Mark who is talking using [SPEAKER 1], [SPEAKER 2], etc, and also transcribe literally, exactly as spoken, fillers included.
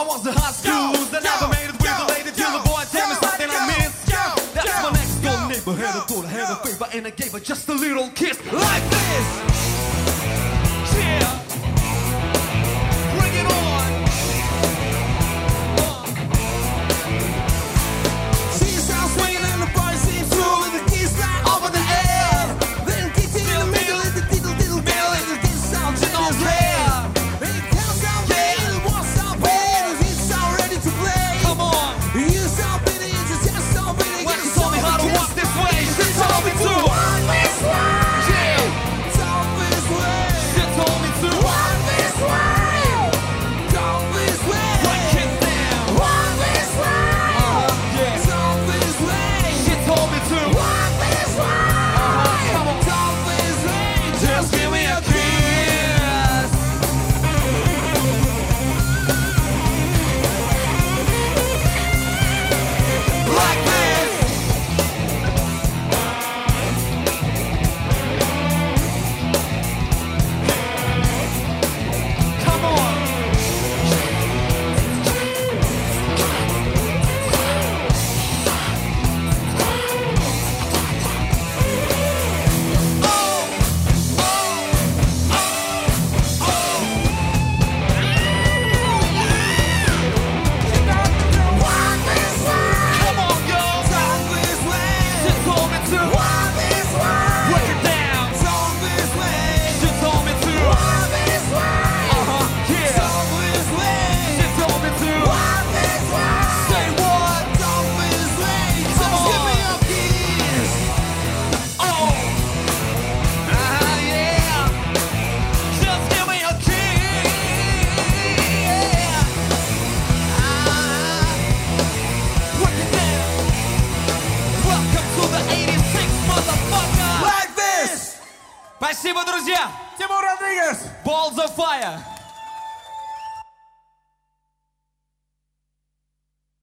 [SPEAKER 1] was the high school that never made it with the lady till the boy tell me something I missed. That's my next door neighbor, had a thought I had a favor and I gave her just a little kiss like this. Yeah, bring it on.
[SPEAKER 2] See yourself swinging and the bar seems through with the keys flying over the air. Then kicked in the middle and the diddle diddle bell and the kiss sound in his hair. It counts down, yeah, it won't stop it. It's all ready to play.
[SPEAKER 1] Come on.
[SPEAKER 2] You stop it, it's just stop it.
[SPEAKER 1] When she told me how to walk this way, she told me to
[SPEAKER 2] walk this way.
[SPEAKER 1] Yeah,
[SPEAKER 2] Talk this way.
[SPEAKER 1] she told me to
[SPEAKER 2] Walk this way. Talk this way.
[SPEAKER 1] break it down.
[SPEAKER 2] Walk this way.
[SPEAKER 1] Yeah,
[SPEAKER 2] Talk this way.
[SPEAKER 1] she told me to
[SPEAKER 2] Walk this way.
[SPEAKER 1] come on.
[SPEAKER 2] Talk this way.
[SPEAKER 1] Just give me a kiss. Like this. Come on.
[SPEAKER 2] Walk this way.
[SPEAKER 1] Come on, y'all.
[SPEAKER 2] Talk this way.
[SPEAKER 1] She told me to
[SPEAKER 2] Walk this way.
[SPEAKER 1] break it down.
[SPEAKER 2] Talk this way.
[SPEAKER 1] She told me to
[SPEAKER 2] Walk this way.
[SPEAKER 1] uh-huh, yeah.
[SPEAKER 2] Talk this way.
[SPEAKER 1] She told me to
[SPEAKER 2] Walk this way.
[SPEAKER 1] say what?
[SPEAKER 2] Talk this way.
[SPEAKER 1] Come
[SPEAKER 2] Just give
[SPEAKER 1] on.
[SPEAKER 2] me a kiss.
[SPEAKER 1] Oh, ah, yeah. Just give me a kiss. Ah, break it down. Welcome to the eighty-six, motherfucker.
[SPEAKER 2] Like this.
[SPEAKER 1] Спасибо, друзья.
[SPEAKER 2] Тимур Родригес.
[SPEAKER 1] Balls of fire.